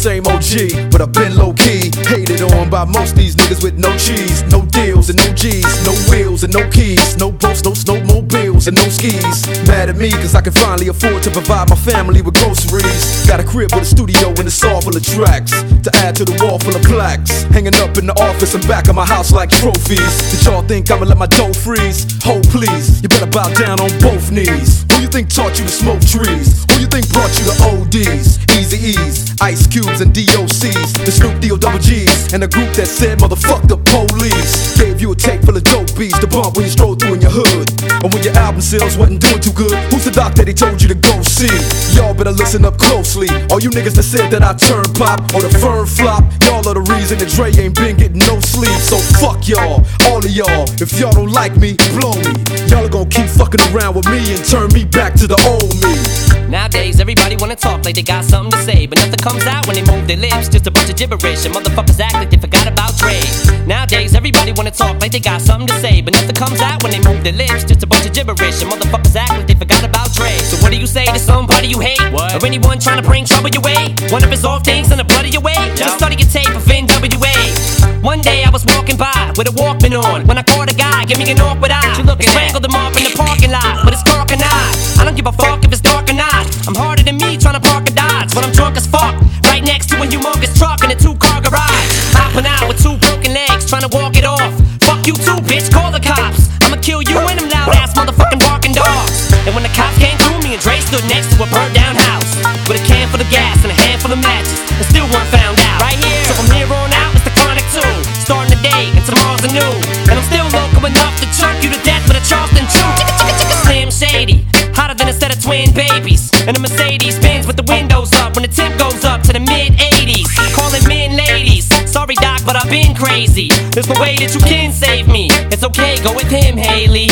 same OG, but I've been low-key. Hated on by most these niggas with no cheese, no deals and no G's, no wheels and no keys, no boats, no snowmobiles and no skis. Mad at me cause I can finally afford to provide my family with groceries. Got a crib with a studio and a saw full of tracks to add to the wall full of plaques, hanging up in the office and back of my house like trophies. Did y'all think I'ma let my dough freeze? Ho please, you better bow down on both knees. Who you think taught you to smoke trees? Who you think brought you to ODs, Eazy-E's, Ice Cubes and DOC's, the Snoop D-O double G's, and a group that said motherfuck the police? Gave you a tape full of dope beats to bump when you stroll through in your hood, and when your album sales wasn't doing too good, who's the doc that he told you to go see? Y'all better listen up closely. All you niggas that said that I turn pop or the firm flop, y'all are the reason that Dre ain't been getting no sleep. So fuck y'all, all of y'all. If y'all don't like me, blow me. Y'all are gonna keep fucking around with me and turn me back to the old me. Nowadays everybody wanna talk like they got something to say, but nothing comes out when they move their lips, just a bunch of gibberish, and motherfuckers act like they forgot about Dre. Nowadays everybody wanna talk like they got something to say, but nothing comes out when they move their lips, just a bunch of gibberish, and motherfuckers act like they forgot about Dre. So what do you say to somebody you hate? What? Or anyone trying to bring trouble your way? One of his off things in the blood of your way? Just study your tape of NWA. One day I was walking by with a Walkman on, when I caught a guy, give me an awkward eye. And strangled him up in the parking lot with his cork and I don't give a fuck if it's dark or not. I'm harder than me trying to park a Dodge when I'm drunk as fuck, right next to a humongous truck in a 2-car garage. Hopping out with 2 broken legs, trying to walk it off. Fuck you too, bitch, call the cops. I'ma kill you and them loud ass motherfucking barking dogs. And when the cops came through, me and Dre stood next to a burnt down house with a can full of gas and a handful of matches, and still weren't found out. Right here, so from here on out, it's the Chronic 2, starting the day and tomorrow's a new. And I'm still local enough to choke you to death with a Charleston chew. Slim Shady, hotter than a set of twin babies, and a Mercedes Benz with the windows up when the temp goes up to the mid-80s. Calling men ladies, sorry doc, but I've been crazy. There's no way that you can save me. It's okay, go with him, Haley.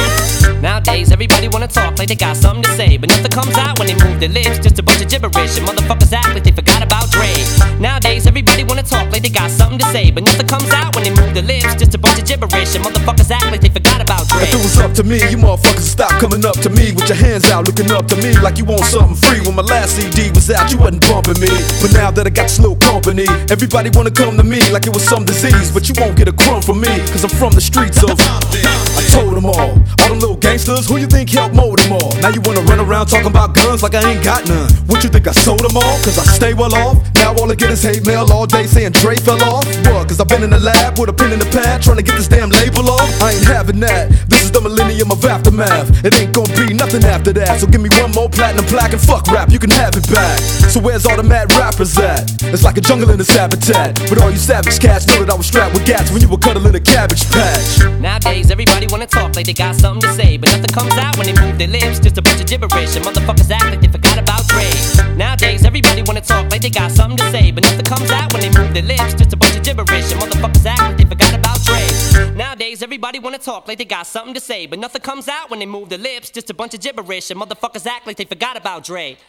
Nowadays everybody wanna talk like they got something to say, but nothing comes out when they move their lips, just a bunch of gibberish, and motherfuckers act like they forgot about Dre. Nowadays everybody wanna talk like they got something to say, but nothing comes out when they move their lips, just a bunch of gibberish, and motherfuckers act like they forgot about Dre. If it was up to me, you motherfuckers stop coming up to me with your hands out, looking up to me like you want something free. When my last CD was out, you wasn't bumping me, but now that I got this little company, everybody wanna come to me like it was some disease, but you won't get a crumb from me, cause I'm from the streets of I told them all them little gangsters, who you think helped mold them all? Now you wanna run around talking about guns like I ain't got none. What you think I sold them all? Cause I stay well off. Now all I get is hate mail all day saying Dre fell off. What? Cause I've been in the lab with a pen in the pad trying to get this damn label off. I ain't having that. This is the millennium of aftermath. It ain't gonna be nothing after that. So give me one more platinum plaque and fuck rap, you can have it back. So where's all the mad rappers at? It's like a jungle in its habitat. But all you savage cats know that I was strapped with gats when you were cuddling a cabbage patch. Nowadays everybody wanna talk like they got something to say, but nothing comes out when they move their lips, just a bunch of gibberish, and motherfuckers act like they forgot about Dre. Nowadays everybody wanna talk like they got something to say, but nothing comes out when they move their lips, just a bunch of gibberish, and motherfuckers act like they forgot about Dre. Nowadays everybody wanna talk like they got something to say, but nothing comes out when they move their lips, just a bunch of gibberish, and motherfuckers act like they forgot about Dre.